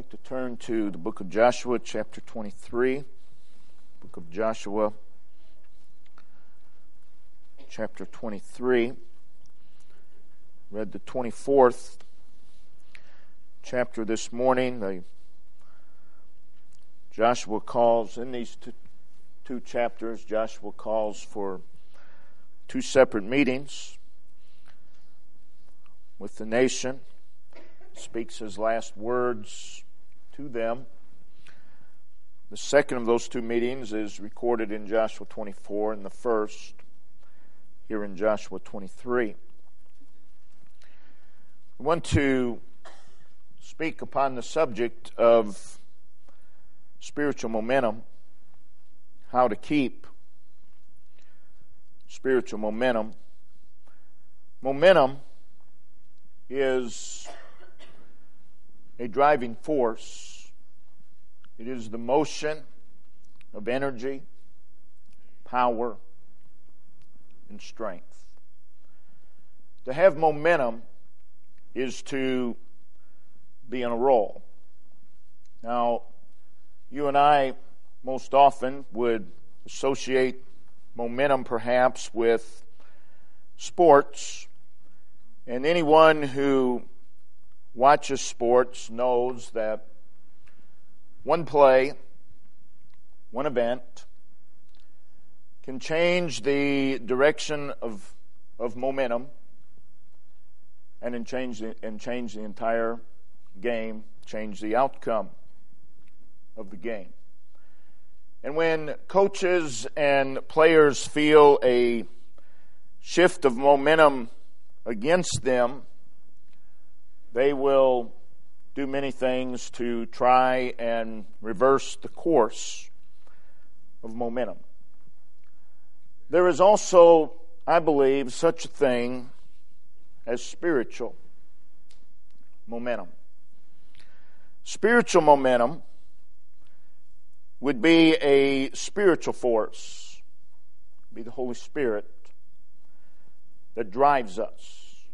like to turn to the book of Joshua, chapter 23. Book of Joshua, chapter 23. Read the 24th chapter this morning. Joshua calls, in these two chapters, Joshua calls for two separate meetings with the nation. Speaks his last words to them. The second of those two meetings is recorded in Joshua 24, and the first here in Joshua 23. I want to speak upon the subject of spiritual momentum, how to keep spiritual momentum. Momentum is a driving force. It is the motion of energy, power, and strength. To have momentum is to be on a roll. Now, you and I most often would associate momentum perhaps with sports, and anyone who watches sports knows that one play, one event, can change the direction of momentum and change the entire game, change the outcome of the game. And when coaches and players feel a shift of momentum against them, they will do many things to try and reverse the course of momentum. There is also, I believe, such a thing as spiritual momentum. Spiritual momentum would be a spiritual force, be the Holy Spirit that drives us.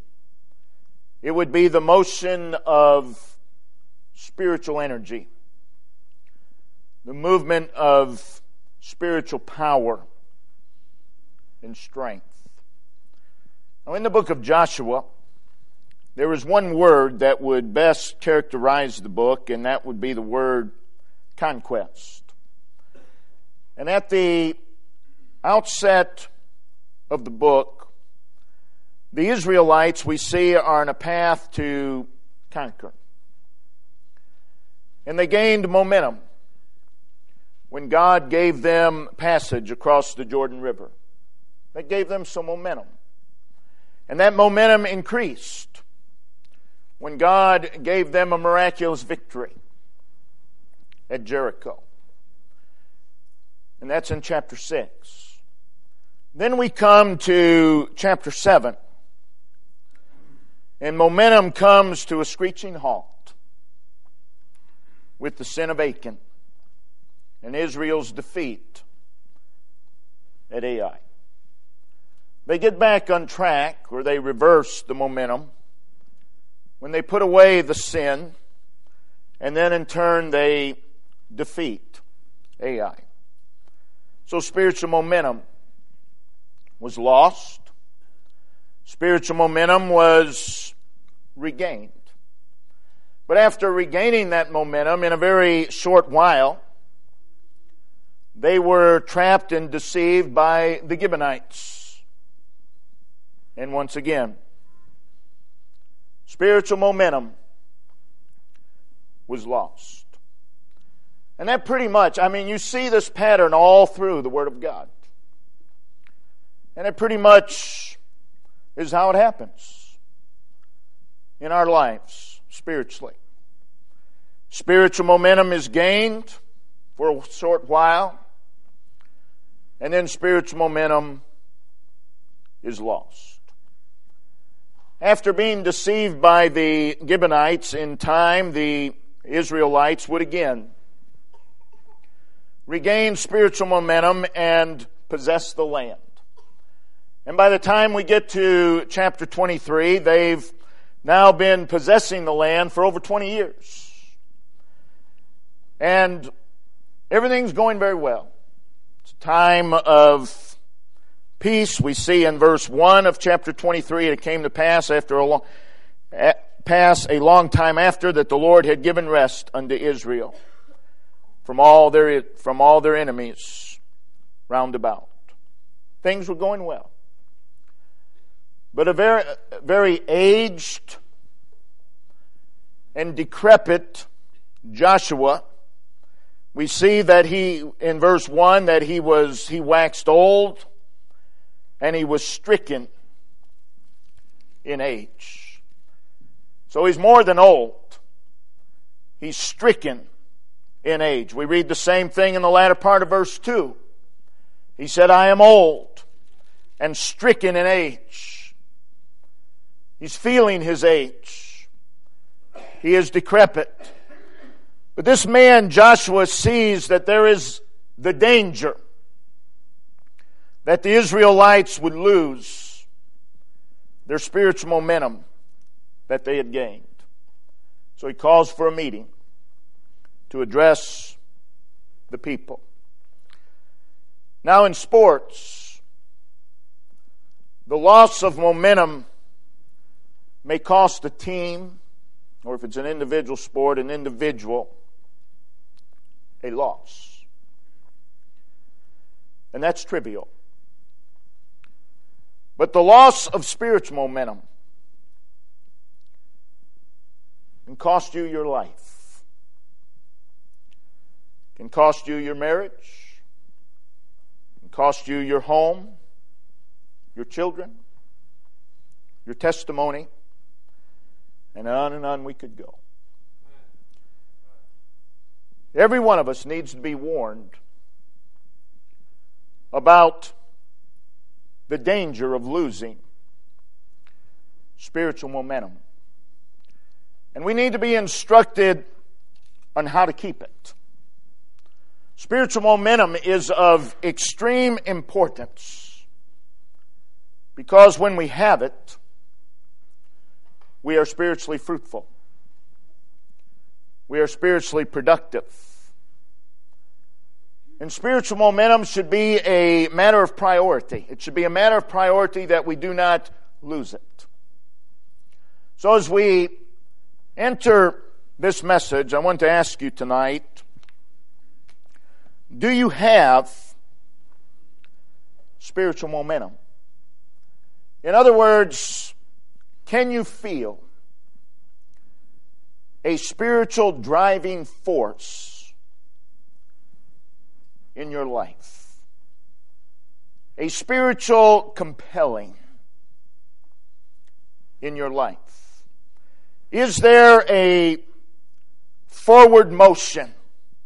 It would be the motion of spiritual energy, the movement of spiritual power and strength. Now, in the book of Joshua, there is one word that would best characterize the book, and that would be the word conquest. And at the outset of the book, the Israelites, we see, are on a path to conquer. And they gained momentum when God gave them passage across the Jordan River. That gave them some momentum. And that momentum increased when God gave them a miraculous victory at Jericho. And that's in chapter 6. Then we come to chapter 7. And momentum comes to a screeching halt with the sin of Achan and Israel's defeat at Ai. They get back on track, or they reverse the momentum, when they put away the sin, and then in turn they defeat Ai. So spiritual momentum was lost. Spiritual momentum was regained. But after regaining that momentum in a very short while, they were trapped and deceived by the Gibeonites. And once again, spiritual momentum was lost. And that pretty much, you see this pattern all through the Word of God. And it pretty much is how it happens in our lives spiritually. Spiritual momentum is gained for a short while, and then spiritual momentum is lost. After being deceived by the Gibeonites in time, the Israelites would again regain spiritual momentum and possess the land. And by the time we get to chapter 23, they've now been possessing the land for over 20 years. And everything's going very well. It's a time of peace. We see in verse 1 of chapter 23, it came to pass a long time after that the Lord had given rest unto Israel from all their enemies round about. Things were going well. But a very, very aged and decrepit Joshua, we see that in verse 1, that he waxed old and he was stricken in age. So he's more than old. He's stricken in age. We read the same thing in the latter part of verse 2. He said, I am old and stricken in age. He's feeling his age. He is decrepit. But this man, Joshua, sees that there is the danger that the Israelites would lose their spiritual momentum that they had gained. So he calls for a meeting to address the people. Now in sports, the loss of momentum may cost a team, or if it's an individual sport, an individual, a loss. And that's trivial. But the loss of spiritual momentum can cost you your life. Can cost you your marriage. Can cost you your home, your children, your testimony, and on we could go. Every one of us needs to be warned about the danger of losing spiritual momentum. And we need to be instructed on how to keep it. Spiritual momentum is of extreme importance because when we have it, we are spiritually fruitful. We are spiritually productive. And spiritual momentum should be a matter of priority. It should be a matter of priority that we do not lose it. So as we enter this message, I want to ask you tonight, do you have spiritual momentum? In other words, can you feel a spiritual driving force in your life? A spiritual compelling in your life? Is there a forward motion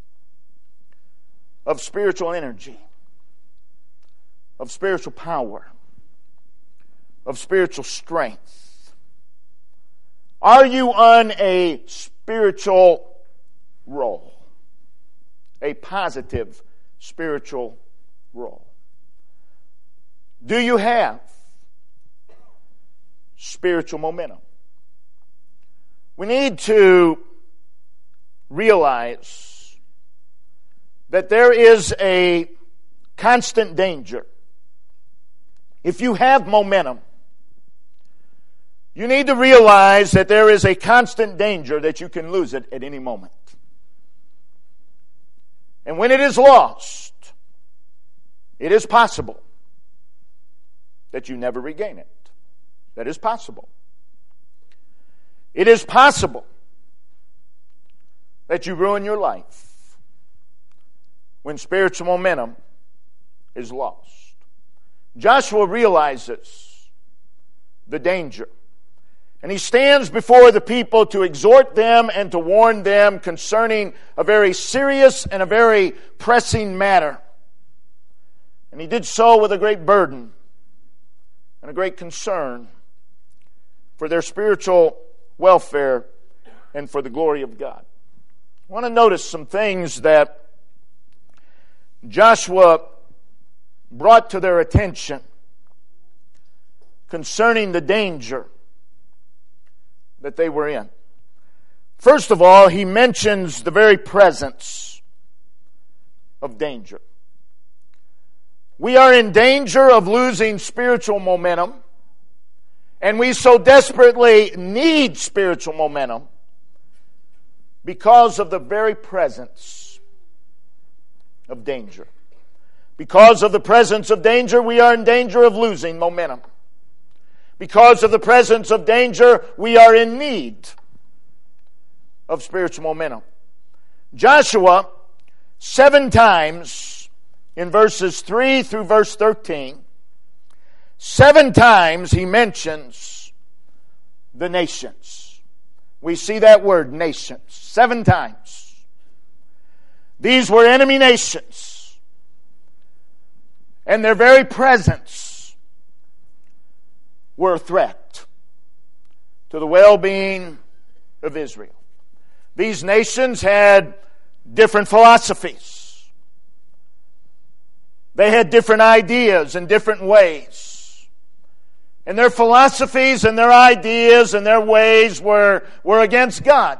of spiritual energy, of spiritual power, of spiritual strength? Are you on a spiritual roll? A positive spiritual roll? Do you have spiritual momentum? We need to realize that there is a constant danger. If you have momentum, you need to realize that there is a constant danger that you can lose it at any moment. And when it is lost, it is possible that you never regain it. That is possible. It is possible that you ruin your life when spiritual momentum is lost. Joshua realizes the danger. And he stands before the people to exhort them and to warn them concerning a very serious and a very pressing matter. And he did so with a great burden and a great concern for their spiritual welfare and for the glory of God. I want to notice some things that Joshua brought to their attention concerning the danger that they were in. First of all, he mentions the very presence of danger. We are in danger of losing spiritual momentum, and we so desperately need spiritual momentum because of the very presence of danger. Because of the presence of danger, we are in danger of losing momentum. Because of the presence of danger, we are in need of spiritual momentum. Joshua, 7 times in verses 3 through verse 13, 7 times he mentions the nations. We see that word, nations, 7 times. These were enemy nations, and their very presence were a threat to the well-being of Israel. These nations had different philosophies. They had different ideas and different ways. And their philosophies and their ideas and their ways were against God.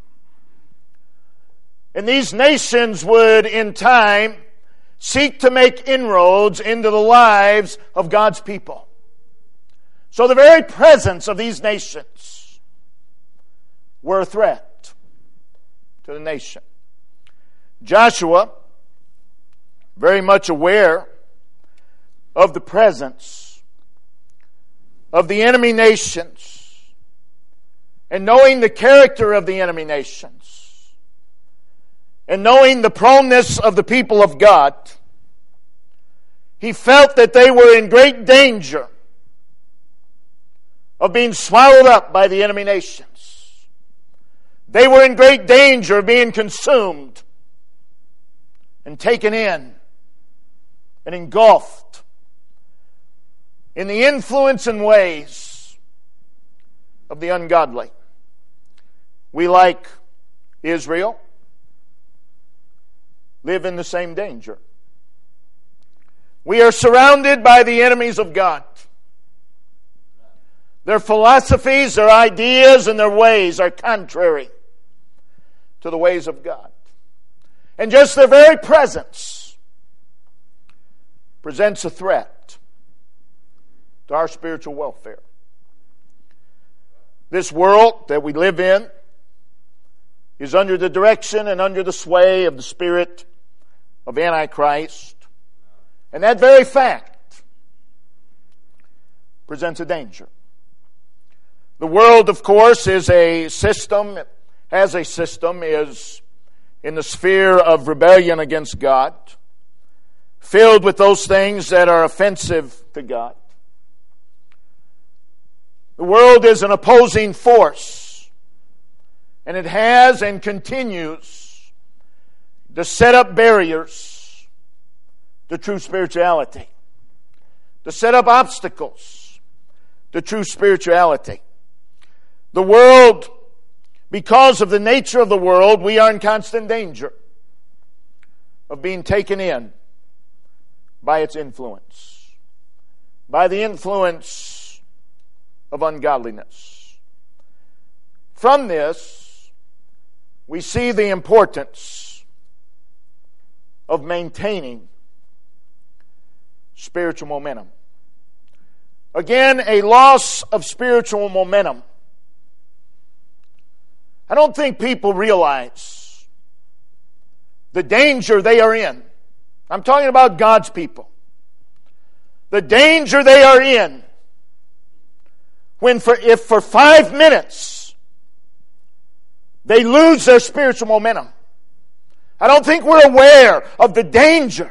And these nations would, in time, seek to make inroads into the lives of God's people. So the very presence of these nations were a threat to the nation. Joshua, very much aware of the presence of the enemy nations and knowing the character of the enemy nations and knowing the proneness of the people of God, he felt that they were in great danger of being swallowed up by the enemy nations. They were in great danger of being consumed and taken in and engulfed in the influence and ways of the ungodly. We, like Israel, live in the same danger. We are surrounded by the enemies of God. Their philosophies, their ideas, and their ways are contrary to the ways of God. And just their very presence presents a threat to our spiritual welfare. This world that we live in is under the direction and under the sway of the spirit of Antichrist. And that very fact presents a danger. The world, of course, is a system, is in the sphere of rebellion against God, filled with those things that are offensive to God. The world is an opposing force, and it has and continues to set up barriers to true spirituality, to set up obstacles to true spirituality. The world, because of the nature of the world, we are in constant danger of being taken in by its influence, by the influence of ungodliness. From this, we see the importance of maintaining spiritual momentum. Again, a loss of spiritual momentum. I don't think people realize the danger they are in. I'm talking about God's people. The danger they are in if for 5 minutes they lose their spiritual momentum. I don't think we're aware of the danger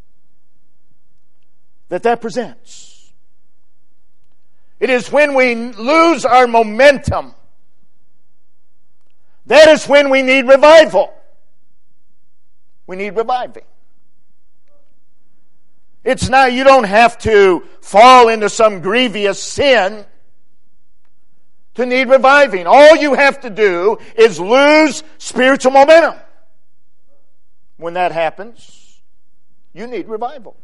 that presents. It is when we lose our momentum, that is when we need revival. We need reviving. It's not, you don't have to fall into some grievous sin to need reviving. All you have to do is lose spiritual momentum. When that happens, you need revival.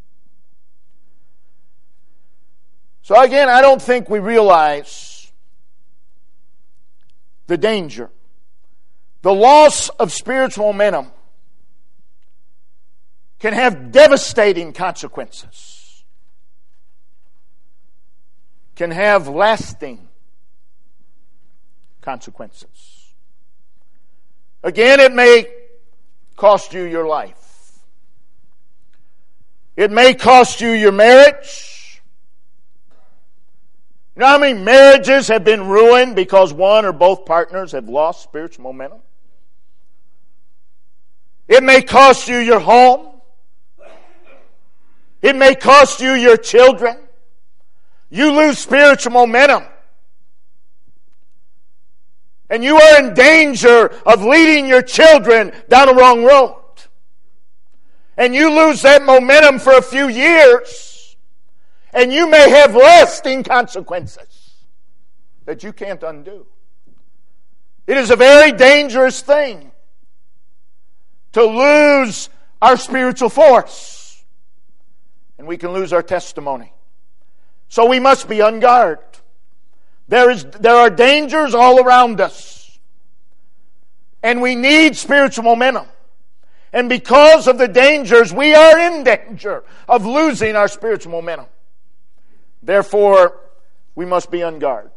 So again, I don't think we realize the danger The loss of spiritual momentum can have devastating consequences, can have lasting consequences. Again, it may cost you your life. It may cost you your marriage. You know how many marriages have been ruined because one or both partners have lost spiritual momentum? It may cost you your home. It may cost you your children. You lose spiritual momentum. And you are in danger of leading your children down the wrong road. And you lose that momentum for a few years. And you may have lasting consequences that you can't undo. It is a very dangerous thing to lose our spiritual force. And we can lose our testimony. So we must be on guard. There are dangers all around us. And we need spiritual momentum. And because of the dangers, we are in danger of losing our spiritual momentum. Therefore, we must be on guard.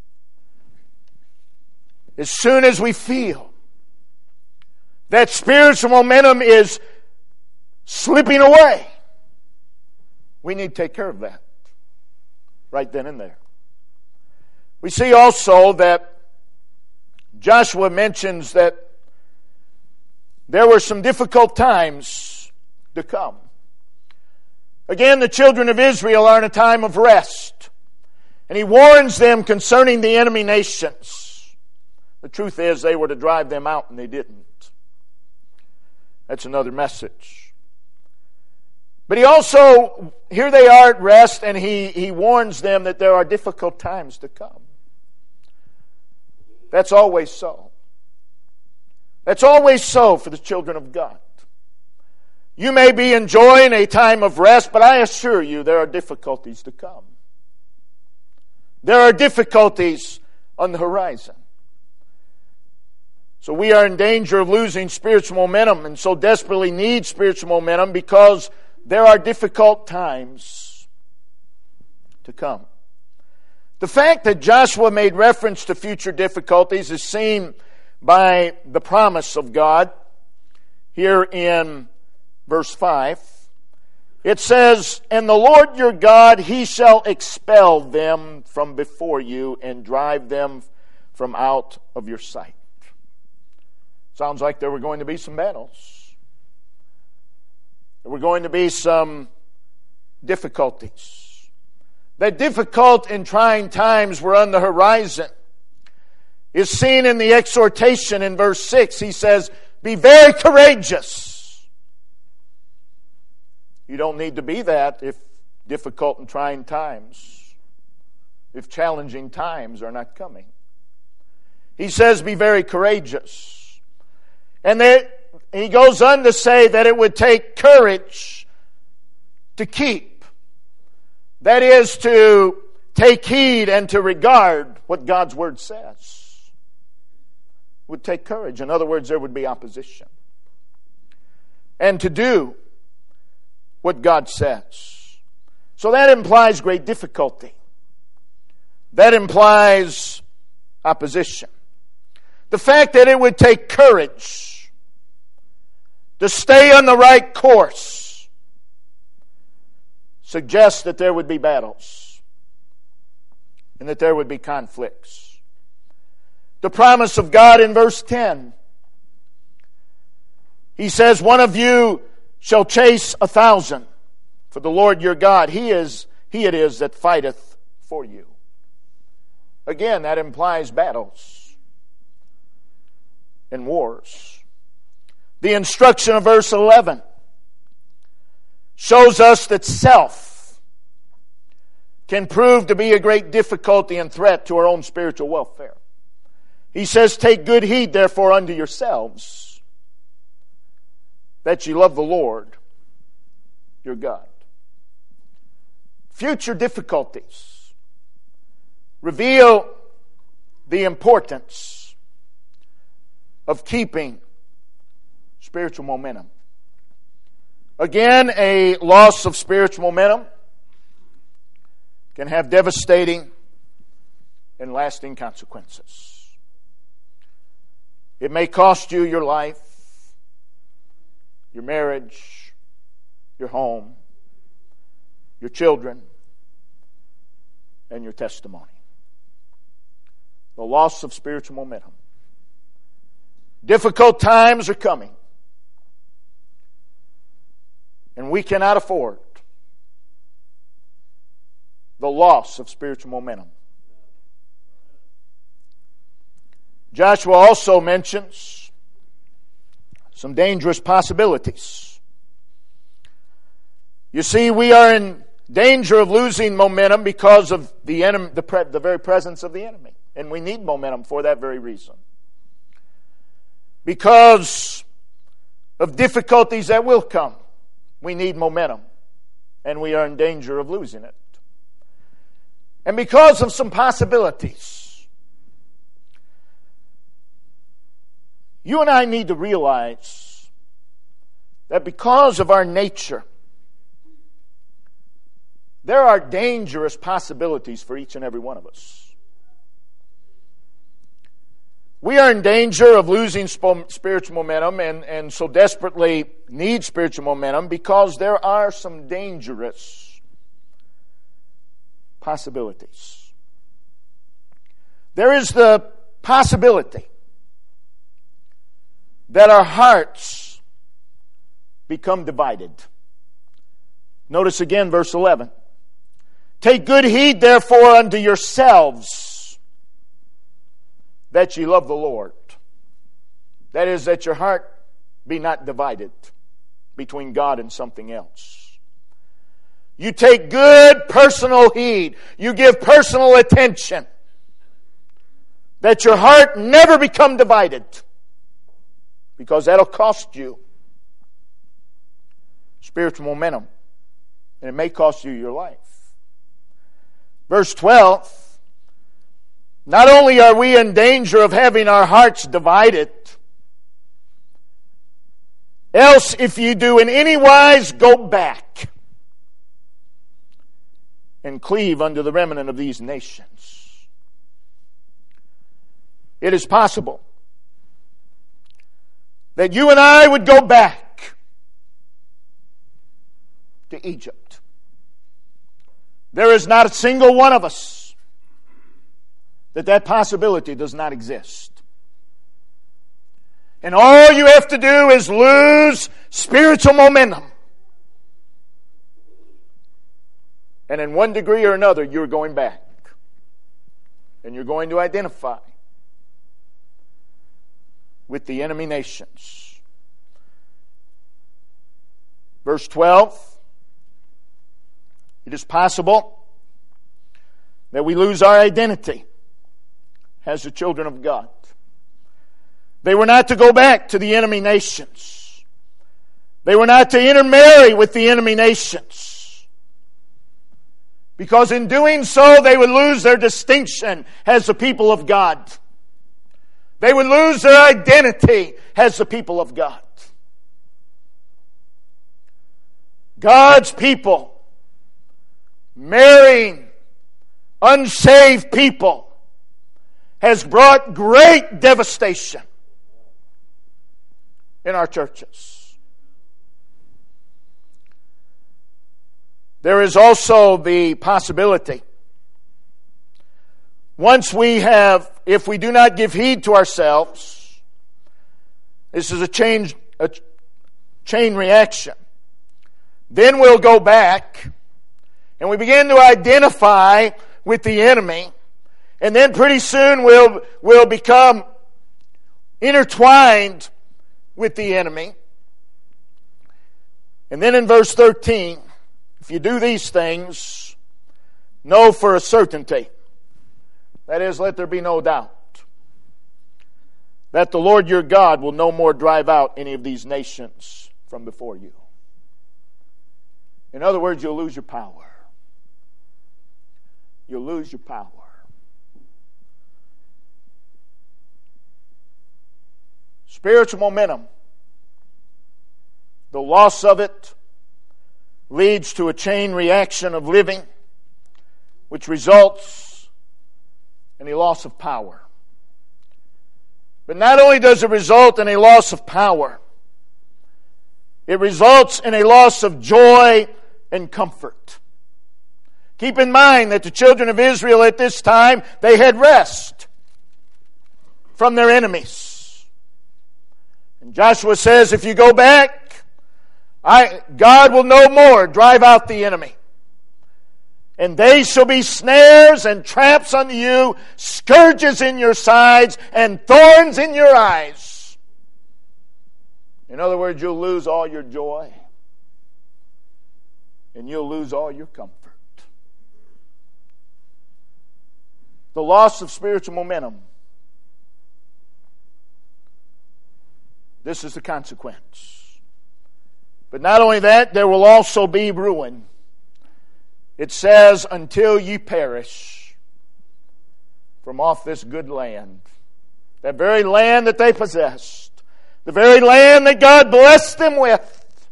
As soon as we feel that spiritual momentum is slipping away, we need to take care of that right then and there. We see also that Joshua mentions that there were some difficult times to come. Again, the children of Israel are in a time of rest. And he warns them concerning the enemy nations. The truth is they were to drive them out and they didn't. That's another message. But he also, here they are at rest, and he warns them that there are difficult times to come. That's always so. That's always so for the children of God. You may be enjoying a time of rest, but I assure you there are difficulties to come. There are difficulties on the horizon. So we are in danger of losing spiritual momentum, and so desperately need spiritual momentum because there are difficult times to come. The fact that Joshua made reference to future difficulties is seen by the promise of God here in verse 5. It says, "And the Lord your God, He shall expel them from before you and drive them from out of your sight." Sounds like there were going to be some battles. There were going to be some difficulties. That difficult and trying times were on the horizon is seen in the exhortation in verse 6. He says, "Be very courageous." You don't need to be that if difficult and trying times, if challenging times are not coming. He says, "Be very courageous." And he goes on to say that it would take courage to keep. That is, to take heed and to regard what God's Word says. It would take courage. In other words, there would be opposition. And to do what God says. So that implies great difficulty. That implies opposition. The fact that it would take courage to stay on the right course suggests that there would be battles and that there would be conflicts. The promise of God in verse 10, He says, "One of you shall chase 1,000, for the Lord your God, He it is that fighteth for you." Again, that implies battles and wars. The instruction of verse 11 shows us that self can prove to be a great difficulty and threat to our own spiritual welfare. He says, "Take good heed, therefore, unto yourselves, that ye love the Lord your God." Future difficulties reveal the importance of keeping spiritual momentum. Again, a loss of spiritual momentum can have devastating and lasting consequences. It may cost you your life, your marriage, your home, your children, and your testimony. The loss of spiritual momentum. Difficult times are coming, and we cannot afford the loss of spiritual momentum. Joshua also mentions some dangerous possibilities. You see, we are in danger of losing momentum because of the enemy, the very presence of the enemy. And we need momentum for that very reason. Because of difficulties that will come, we need momentum. And we are in danger of losing it. And because of some possibilities, you and I need to realize that because of our nature, there are dangerous possibilities for each and every one of us. We are in danger of losing spiritual momentum and so desperately need spiritual momentum because there are some dangerous possibilities. There is the possibility that our hearts become divided. Notice again verse 11. Take good heed therefore unto yourselves that ye love the Lord. That is, that your heart be not divided between God and something else. You take good personal heed. You give personal attention. That your heart never become divided. Because that'll cost you spiritual momentum. And it may cost you your life. Verse 12. Not only are we in danger of having our hearts divided, else if you do in any wise go back and cleave unto the remnant of these nations. It is possible that you and I would go back to Egypt. There is not a single one of us that possibility does not exist. And all you have to do is lose spiritual momentum. And in one degree or another, you're going back. And you're going to identify with the enemy nations. Verse 12. It is possible that we lose our identity as the children of God. They were not to go back to the enemy nations. They were not to intermarry with the enemy nations. Because in doing so, they would lose their distinction as the people of God. They would lose their identity as the people of God. God's people marrying unsaved people has brought great devastation in our churches. There is also the possibility, if we do not give heed to ourselves, this is a chain reaction, then we'll go back and we begin to identify with the enemy. And then pretty soon we'll become intertwined with the enemy. And then in verse 13, if you do these things, know for a certainty, that is, let there be no doubt, that the Lord your God will no more drive out any of these nations from before you. In other words, you'll lose your power. You'll lose your power. Spiritual momentum, the loss of it leads to a chain reaction of living, which results in a loss of power. But not only does it result in a loss of power, it results in a loss of joy and comfort. Keep in mind that the children of Israel at this time, they had rest from their enemies. And Joshua says, if you go back, God will no more drive out the enemy. And they shall be snares and traps unto you, scourges in your sides, and thorns in your eyes. In other words, you'll lose all your joy, and you'll lose all your comfort. The loss of spiritual momentum. This is the consequence. But not only that, there will also be ruin. It says, until ye perish from off this good land. That very land that they possessed. The very land that God blessed them with.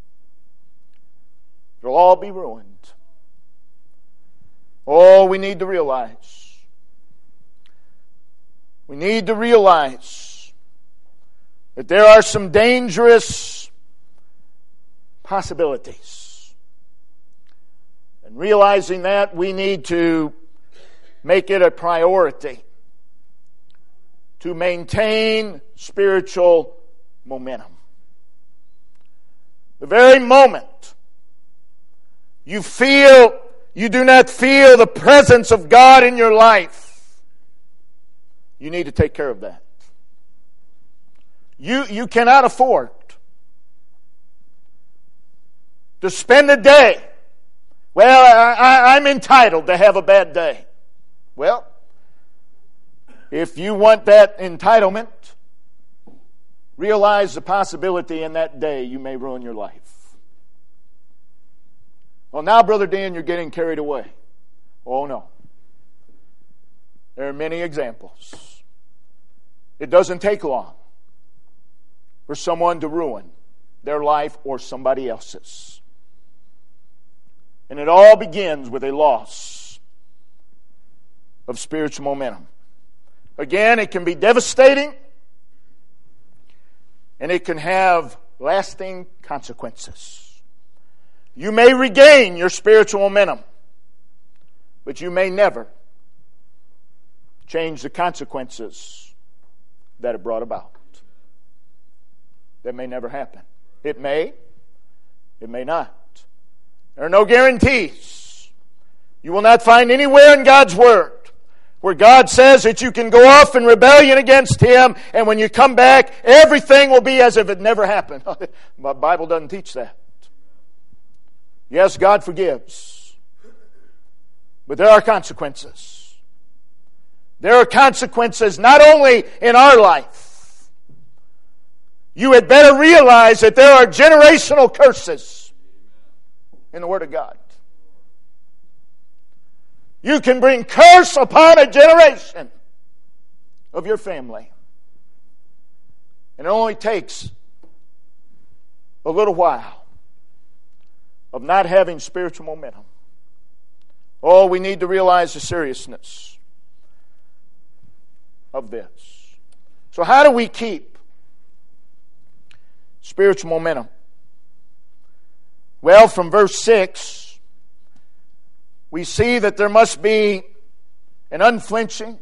It'll all be ruined. Oh, we need to realize. We need to realize that there are some dangerous possibilities. And realizing that, we need to make it a priority to maintain spiritual momentum. The very moment you do not feel the presence of God in your life, you need to take care of that. You cannot afford to spend a day. Well, I'm entitled to have a bad day. Well, if you want that entitlement, realize the possibility in that day you may ruin your life. Well, now, Brother Dan, you're getting carried away. Oh, no. There are many examples. It doesn't take long for someone to ruin their life or somebody else's. And it all begins with a loss of spiritual momentum. Again, it can be devastating, and it can have lasting consequences. You may regain your spiritual momentum, but you may never change the consequences that it brought about. That may never happen. It may not. There are no guarantees. You will not find anywhere in God's Word where God says that you can go off in rebellion against Him, and when you come back, everything will be as if it never happened. The Bible doesn't teach that. Yes, God forgives. But there are consequences. There are consequences not only in our life. You had better realize that there are generational curses in the Word of God. You can bring curse upon a generation of your family. And it only takes a little while of not having spiritual momentum. Oh, we need to realize the seriousness of this. So how do we keep spiritual momentum? Well, from verse 6, we see that there must be an unflinching,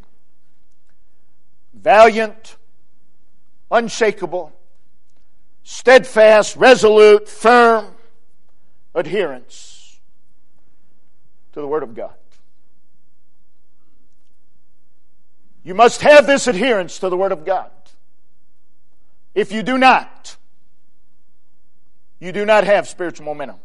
valiant, unshakable, steadfast, resolute, firm adherence to the Word of God. You must have this adherence to the Word of God. If you do not, you do not have spiritual momentum.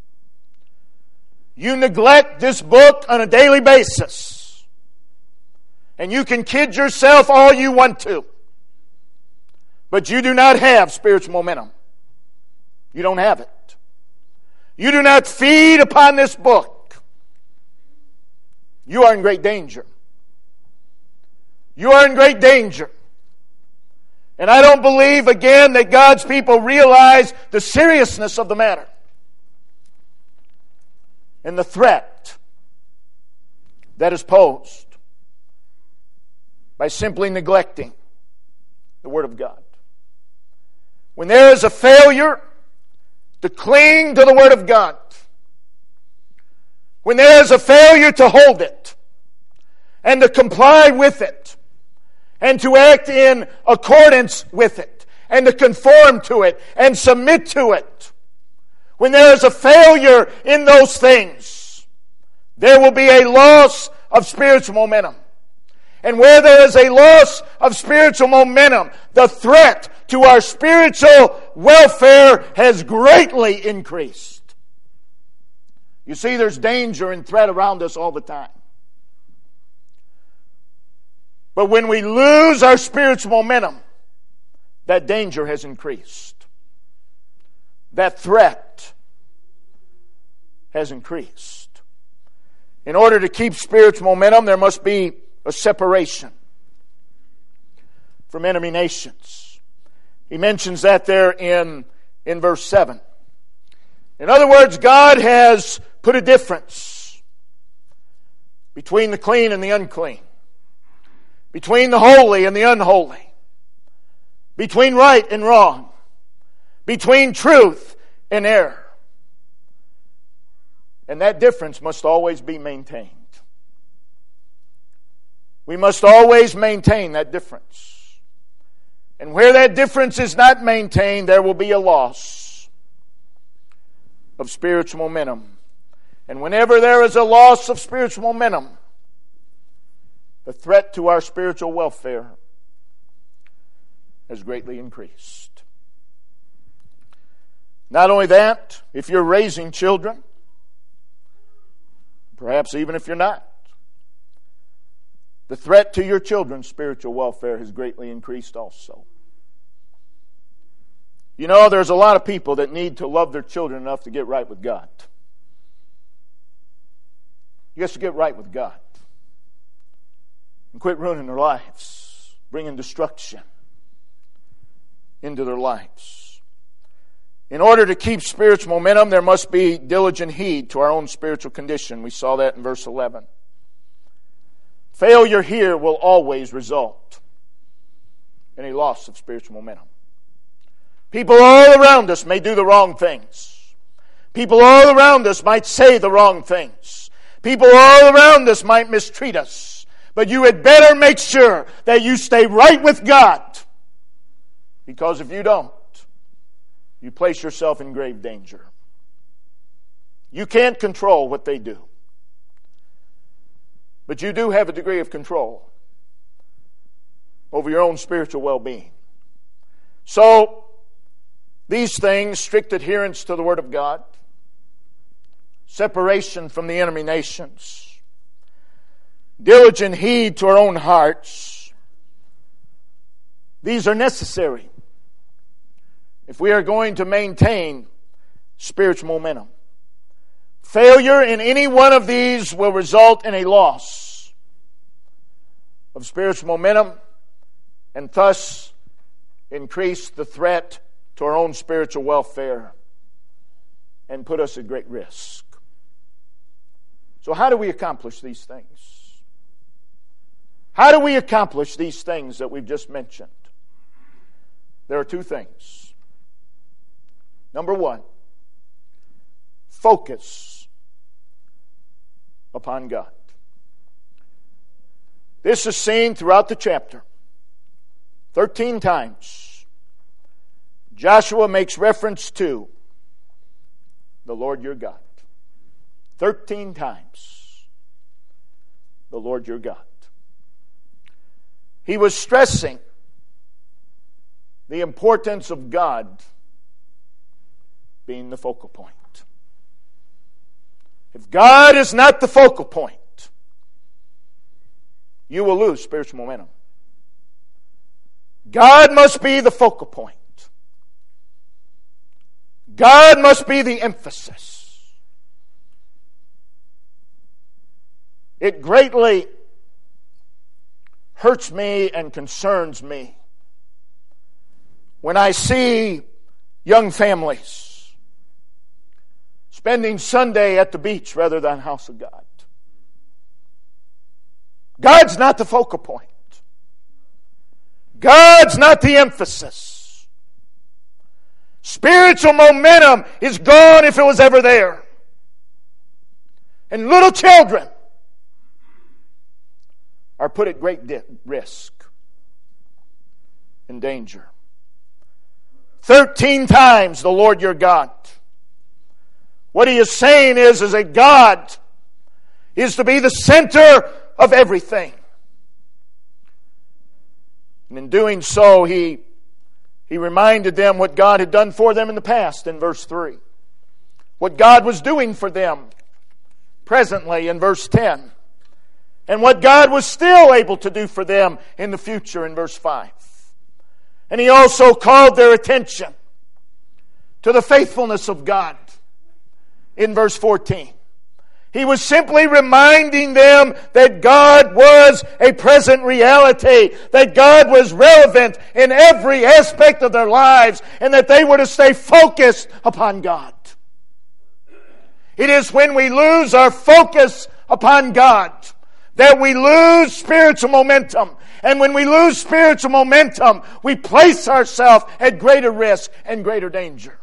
You neglect this book on a daily basis. And you can kid yourself all you want to. But you do not have spiritual momentum. You don't have it. You do not feed upon this book. You are in great danger. You are in great danger. And I don't believe, again, that God's people realize the seriousness of the matter and the threat that is posed by simply neglecting the Word of God. When there is a failure to cling to the Word of God, when there is a failure to hold it and to comply with it and to act in accordance with it and to conform to it and submit to it, when there is a failure in those things, there will be a loss of spiritual momentum. And where there is a loss of spiritual momentum, the threat to our spiritual welfare has greatly increased. You see, there's danger and threat around us all the time. But when we lose our spiritual momentum, that danger has increased. That threat has increased. In order to keep spiritual momentum, there must be a separation from enemy nations. He mentions that there in verse 7. In other words, God has put a difference between the clean and the unclean, between the holy and the unholy, between right and wrong, between truth and error. And that difference must always be maintained. We must always maintain that difference. And where that difference is not maintained, there will be a loss of spiritual momentum. And whenever there is a loss of spiritual momentum, the threat to our spiritual welfare has greatly increased. Not only that, if you're raising children, perhaps even if you're not, the threat to your children's spiritual welfare has greatly increased also. You know, there's a lot of people that need to love their children enough to get right with God. You have to get right with God and quit ruining their lives, bringing destruction into their lives. In order to keep spiritual momentum, there must be diligent heed to our own spiritual condition. We saw that in verse 11. Failure here will always result in a loss of spiritual momentum. People all around us may do the wrong things. People all around us might say the wrong things. People all around us might mistreat us. But you had better make sure that you stay right with God. Because if you don't, you place yourself in grave danger. You can't control what they do. But you do have a degree of control over your own spiritual well-being. So, these things, strict adherence to the Word of God, separation from the enemy nations, diligent heed to our own hearts, these are necessary if we are going to maintain spiritual momentum. Failure in any one of these will result in a loss of spiritual momentum and thus increase the threat to our own spiritual welfare and put us at great risk. So how do we accomplish these things? How do we accomplish these things that we've just mentioned? There are two things. Number one, focus upon God. This is seen throughout the chapter. 13 times, Joshua makes reference to the Lord your God. 13 times, the Lord your God. He was stressing the importance of God being the focal point. If God is not the focal point, you will lose spiritual momentum. God must be the focal point. God must be the emphasis. It greatly hurts me and concerns me When I see young families spending Sunday at the beach rather than house of God, God's not the focal point. God's not the emphasis. Spiritual momentum is gone if it was ever there. And little children are put at great risk and danger. 13 times the Lord your God. What He is saying is that God is to be the center of everything. And in doing so, He reminded them what God had done for them in the past in verse 3. What God was doing for them presently in verse 10. And what God was still able to do for them in the future in verse 5. And He also called their attention to the faithfulness of God in verse 14. He was simply reminding them that God was a present reality, that God was relevant in every aspect of their lives, and that they were to stay focused upon God. It is when we lose our focus upon God that we lose spiritual momentum. And when we lose spiritual momentum, we place ourselves at greater risk and greater danger.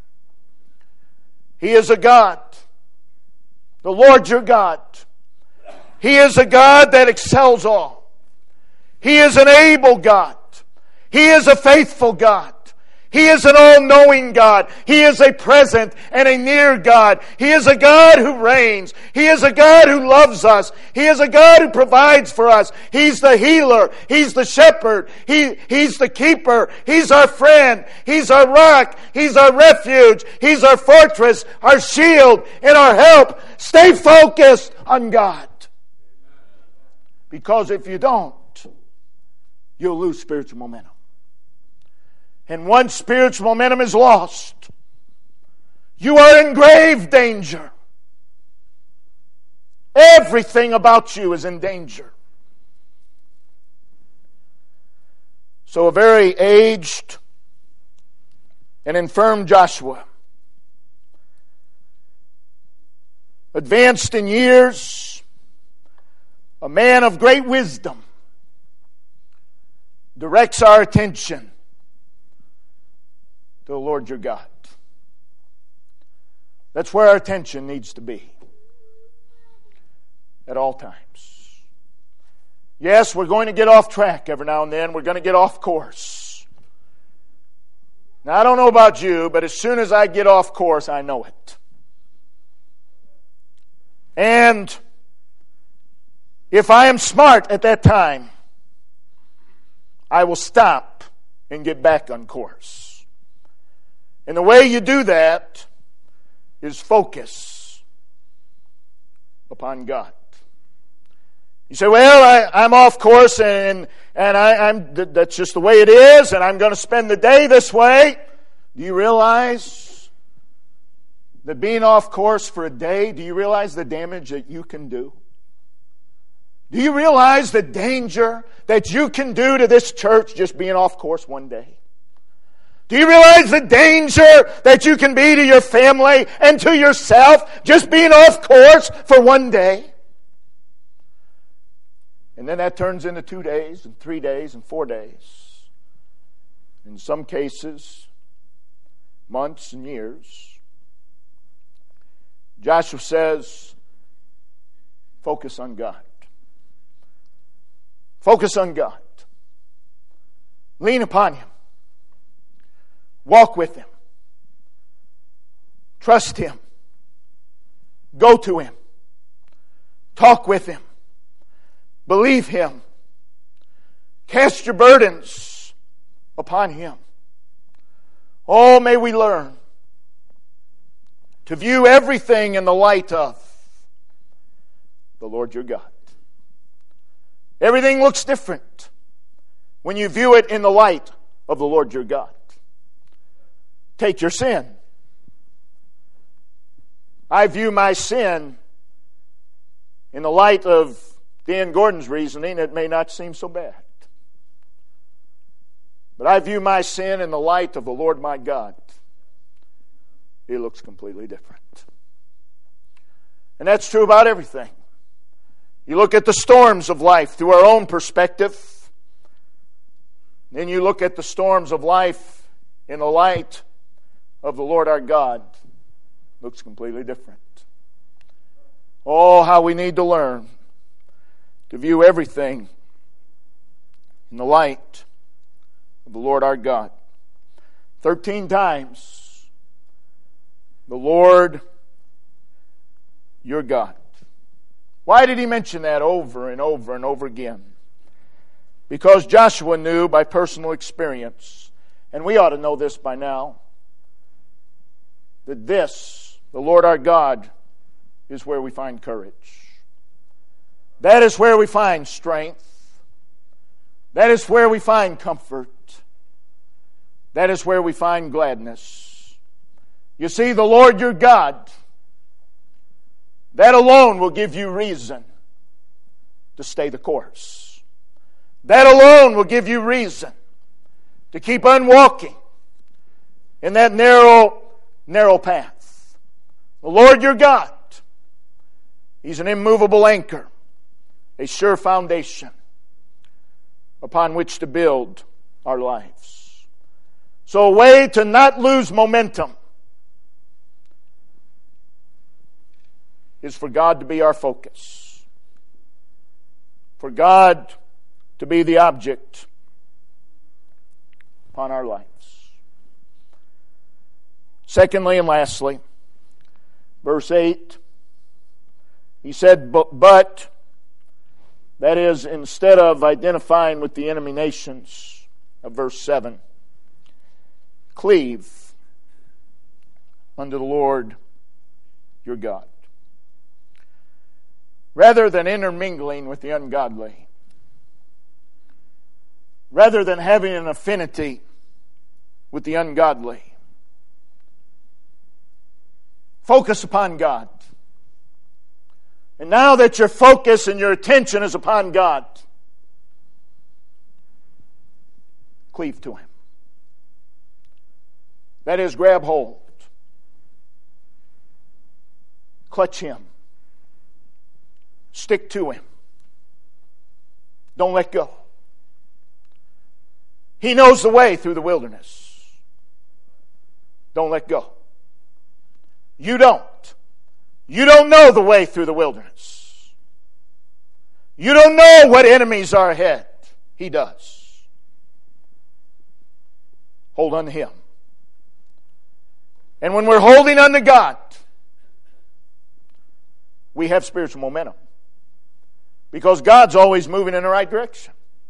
He is a God, the Lord your God. He is a God that excels all. He is an able God. He is a faithful God. He is an all-knowing God. He is a present and a near God. He is a God who reigns. He is a God who loves us. He is a God who provides for us. He's the healer. He's the shepherd. He's the keeper. He's our friend. He's our rock. He's our refuge. He's our fortress, our shield, and our help. Stay focused on God. Because if you don't, you'll lose spiritual momentum. And once spiritual momentum is lost, you are in grave danger. Everything about you is in danger. So a very aged and infirm Joshua, advanced in years, a man of great wisdom, directs our attention to the Lord your God. That's where our attention needs to be at all times. Yes, we're going to get off track every now and then. We're going to get off course. Now, I don't know about you, but as soon as I get off course, I know it. And if I am smart at that time, I will stop and get back on course. And the way you do that is focus upon God. You say, well, I'm off course and that's just the way it is, and I'm going to spend the day this way. Do you realize that being off course for a day, do you realize the damage that you can do? Do you realize the danger that you can do to this church just being off course one day? Do you realize the danger that you can be to your family and to yourself just being off course for one day? And then that turns into 2 days and 3 days and 4 days. In some cases, months and years. Joshua says, focus on God. Focus on God. Lean upon Him. Walk with Him. Trust Him. Go to Him. Talk with Him. Believe Him. Cast your burdens upon Him. Oh, may we learn to view everything in the light of the Lord your God. Everything looks different when you view it in the light of the Lord your God. Take your sin. I view my sin in the light of Dan Gordon's reasoning. It may not seem so bad. But I view my sin in the light of the Lord my God. It looks completely different. And that's true about everything. You look at the storms of life through our own perspective. Then you look at the storms of life in the light of the Lord our God. It looks completely different. Oh, how we need to learn to view everything in the light of the Lord our God. 13 times, the Lord your God. Why did he mention that over and over and over again? Because Joshua knew by personal experience, and we ought to know this by now, that this, the Lord our God, is where we find courage. That is where we find strength. That is where we find comfort. That is where we find gladness. You see, the Lord your God, that alone will give you reason to stay the course. That alone will give you reason to keep on walking in that narrow path. The Lord your God, He's an immovable anchor, a sure foundation upon which to build our lives. So a way to not lose momentum is for God to be our focus. For God to be the object upon our lives. Secondly and lastly, verse 8, he said, but, that is, instead of identifying with the enemy nations of verse 7, cleave unto the Lord your God. Rather than intermingling with the ungodly, rather than having an affinity with the ungodly, focus upon God. And now that your focus and your attention is upon God, cleave to Him. That is, grab hold. Clutch Him. Stick to Him. Don't let go. He knows the way through the wilderness. Don't let go. You don't. You don't know the way through the wilderness. You don't know what enemies are ahead. He does. Hold on to Him. And when we're holding on to God, we have spiritual momentum. Because God's always moving in the right direction.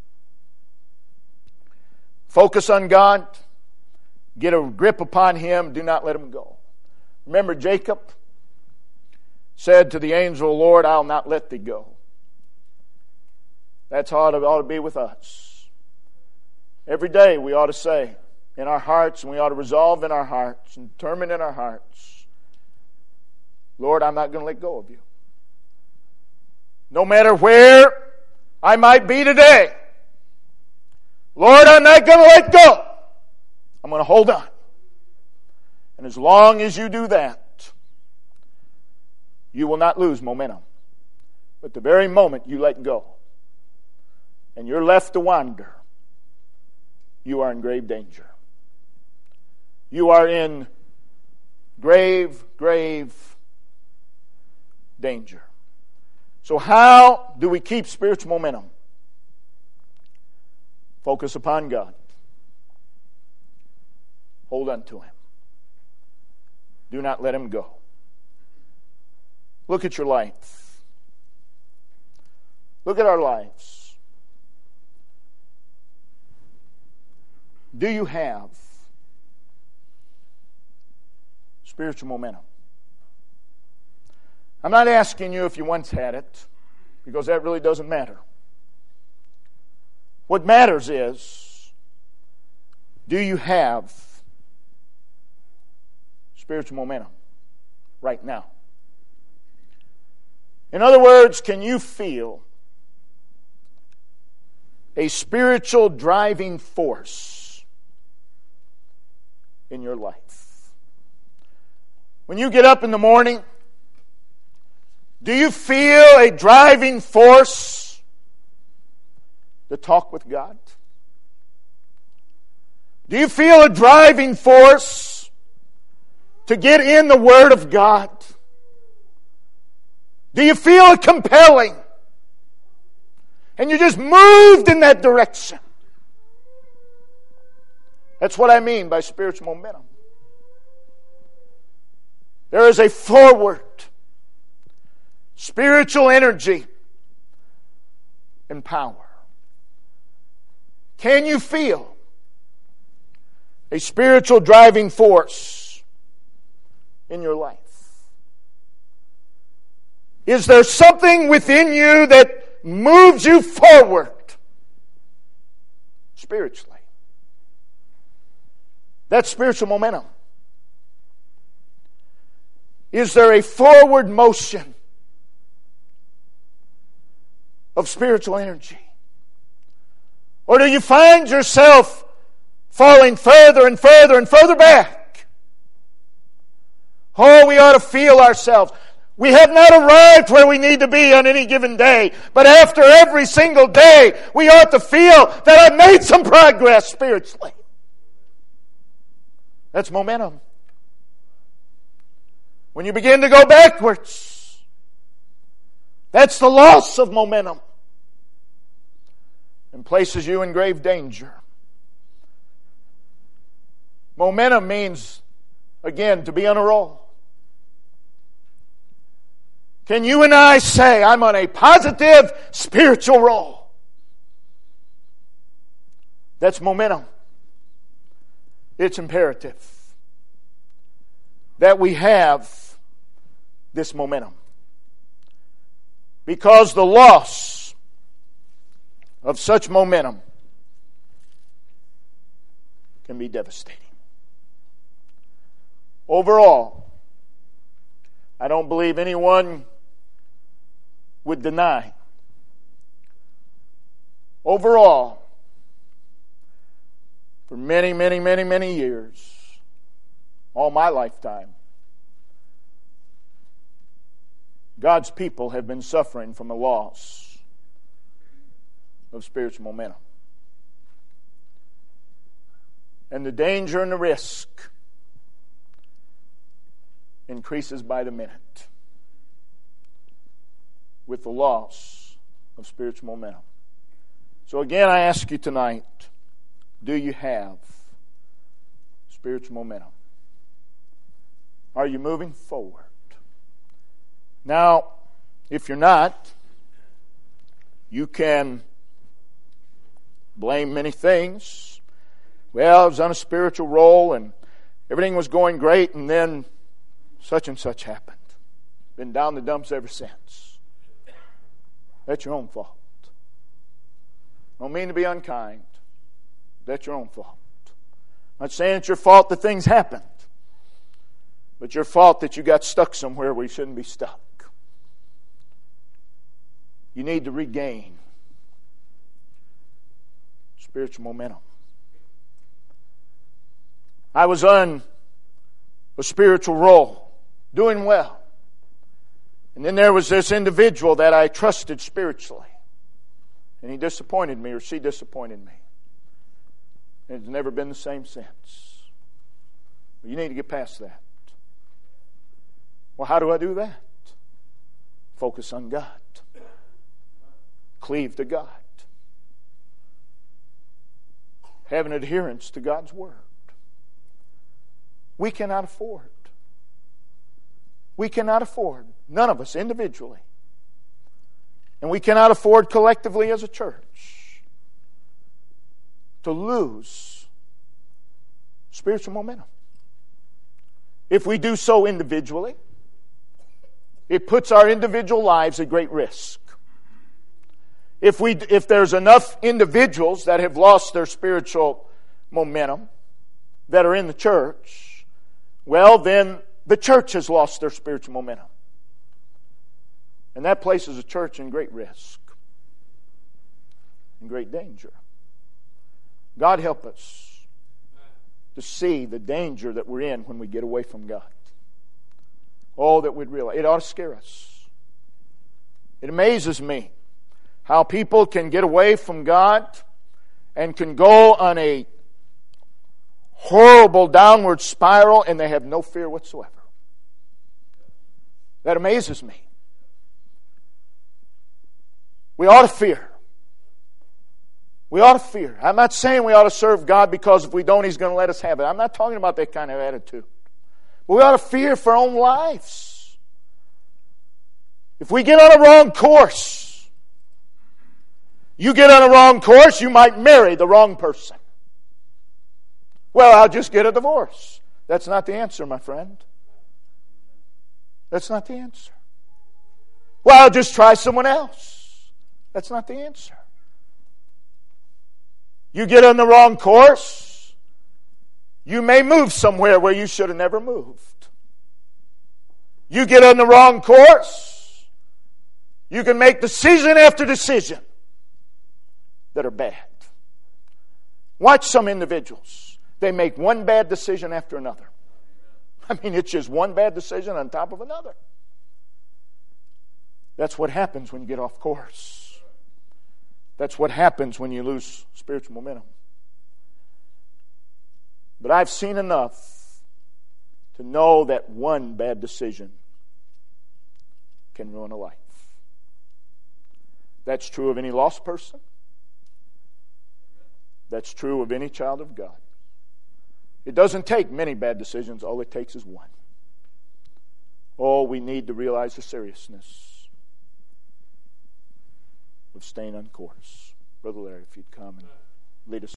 Focus on God. Get a grip upon Him. Do not let Him go. Remember Jacob said to the angel of the Lord, I'll not let thee go. That's how it ought to be with us. Every day we ought to say in our hearts, and we ought to resolve in our hearts and determine in our hearts, Lord, I'm not going to let go of you. No matter where I might be today, Lord, I'm not going to let go. I'm going to hold on. And as long as you do that, you will not lose momentum. But the very moment you let go and you're left to wander, you are in grave danger. You are in grave danger. So how do we keep spiritual momentum? Focus upon God. Hold on to Him. Do not let Him go. Look at your life. Look at our lives. Do you have spiritual momentum? I'm not asking you if you once had it, because that really doesn't matter. What matters is, do you have spiritual momentum right now? In other words, can you feel a spiritual driving force in your life? When you get up in the morning, do you feel a driving force to talk with God? Do you feel a driving force to get in the Word of God? Do you feel it compelling? And you just moved in that direction. That's what I mean by spiritual momentum. There is a forward spiritual energy and power. Can you feel a spiritual driving force in your life? Is there something within you that moves you forward spiritually? That's spiritual momentum. Is there a forward motion of spiritual energy? Or do you find yourself falling further and further and further back? Oh, we ought to feel ourselves. We have not arrived where we need to be on any given day. But after every single day, we ought to feel that I've made some progress spiritually. That's momentum. When you begin to go backwards, that's the loss of momentum and places you in grave danger. Momentum means, again, to be on a roll. Can you and I say, I'm on a positive spiritual roll? That's momentum. It's imperative that we have this momentum. Because the loss of such momentum can be devastating. Overall, I don't believe anyone would deny. Overall, for many years, all my lifetime, God's people have been suffering from a loss of spiritual momentum. And the danger and the risk increases by the minute with the loss of spiritual momentum. So again, I ask you tonight, do you have spiritual momentum? Are you moving forward? Now, if you're not, you can blame many things. Well, I was on a spiritual roll and everything was going great, and then such and such happened. Been down the dumps ever since. That's your own fault. Don't mean to be unkind. That's your own fault. I'm not saying it's your fault that things happened, but your fault that you got stuck somewhere where you shouldn't be stuck. You need to regain spiritual momentum. I was on a spiritual roll, doing well. And then there was this individual that I trusted spiritually. And he disappointed me, or she disappointed me. And it's never been the same since. But you need to get past that. Well, how do I do that? Focus on God. Cleave to God. Have an adherence to God's Word. We cannot afford. We cannot afford, none of us individually, and we cannot afford collectively as a church, to lose spiritual momentum. If we do so individually, it puts our individual lives at great risk. If there's enough individuals that have lost their spiritual momentum that are in the church, well, then the church has lost their spiritual momentum. And that places a church in great risk, in great danger. God help us to see the danger that we're in when we get away from God. Oh, that we'd realize. It ought to scare us. It amazes me how people can get away from God and can go on a horrible downward spiral and they have no fear whatsoever. That amazes me. We ought to fear. We ought to fear. I'm not saying we ought to serve God because if we don't, He's going to let us have it. I'm not talking about that kind of attitude. But we ought to fear for our own lives. If we get on a wrong course, you get on a wrong course, you might marry the wrong person. Well, I'll just get a divorce. That's not the answer, my friend. That's not the answer. Well, I'll just try someone else. That's not the answer. You get on the wrong course, you may move somewhere where you should have never moved. You get on the wrong course, you can make decision after decision that are bad. Watch some individuals. They make one bad decision after another. I mean, it's just one bad decision on top of another. That's what happens when you get off course. That's what happens when you lose spiritual momentum. But I've seen enough to know that one bad decision can ruin a life. That's true of any lost person. That's true of any child of God. It doesn't take many bad decisions. All it takes is one. Oh, we need to realize the seriousness of staying on course. Brother Larry, if you'd come and lead us.